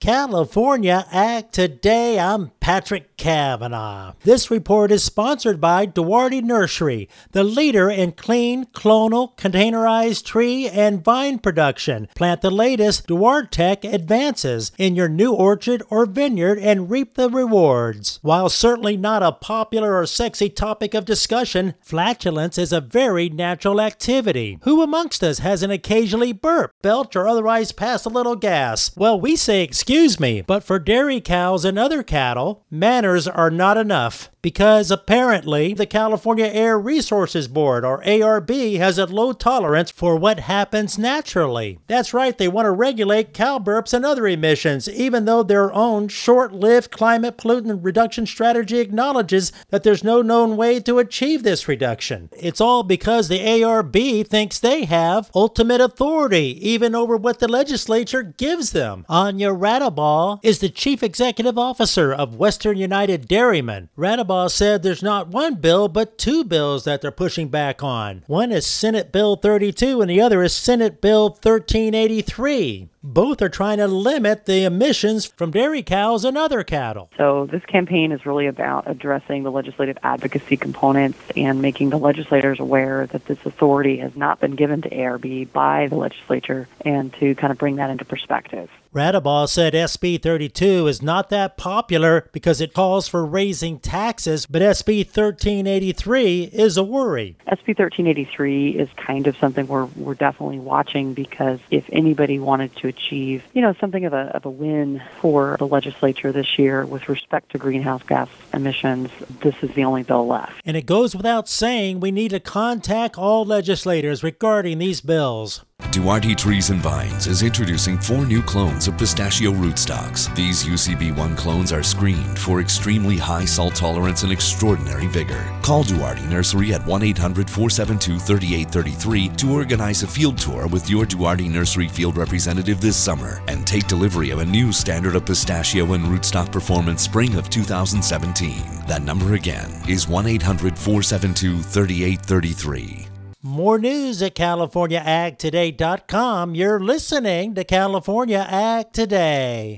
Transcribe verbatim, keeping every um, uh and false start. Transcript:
California Ag Today. I'm Patrick Cavanaugh. This report is sponsored by Duarte Nursery, the leader in clean, clonal, containerized tree and vine production. Plant the latest Duartec advances in your new orchard or vineyard and reap the rewards. While certainly not a popular or sexy topic of discussion, flatulence is a very natural activity. Who amongst us hasn't occasionally burped, belched, or otherwise passed a little gas? Well, we say excuse Excuse me, but for dairy cows and other cattle, manners are not enough. Because apparently the California Air Resources Board, or A R B, has a low tolerance for what happens naturally. That's right, they want to regulate cow burps and other emissions, even though their own short-lived climate pollutant reduction strategy acknowledges that there's no known way to achieve this reduction. It's all because the A R B thinks they have ultimate authority, even over what the legislature gives them. Anya Radabaugh is the chief executive officer of Western United Dairymen. Radabaugh said there's not one bill but two bills that they're pushing back on. One is Senate Bill thirty-two and the other is Senate Bill thirteen eighty-three. Both are trying to limit the emissions from dairy cows and other cattle. So this campaign is really about addressing the legislative advocacy components and making the legislators aware that this authority has not been given to A R B by the legislature, and to kind of bring that into perspective. Radabaugh said S B thirty-two is not that popular because it calls for raising taxes, but S B thirteen eighty-three is a worry. S B thirteen eighty-three is kind of something we're, we're definitely watching, because if anybody wanted to achieve, you know, something of a, of a win for the legislature this year with respect to greenhouse gas emissions, this is the only bill left. And it goes without saying we need to contact all legislators regarding these bills. Duarte Trees and Vines is introducing four new clones of pistachio rootstocks. These U C B one clones are screened for extremely high salt tolerance and extraordinary vigor. Call Duarte Nursery at one eight hundred, four seven two, three eight three three to organize a field tour with your Duarte Nursery field representative this summer, and take delivery of a new standard of pistachio and rootstock performance spring of two thousand seventeen. That number again is one eight hundred, four seven two, three eight three three. More news at California Ag Today dot com. You're listening to California Ag Today.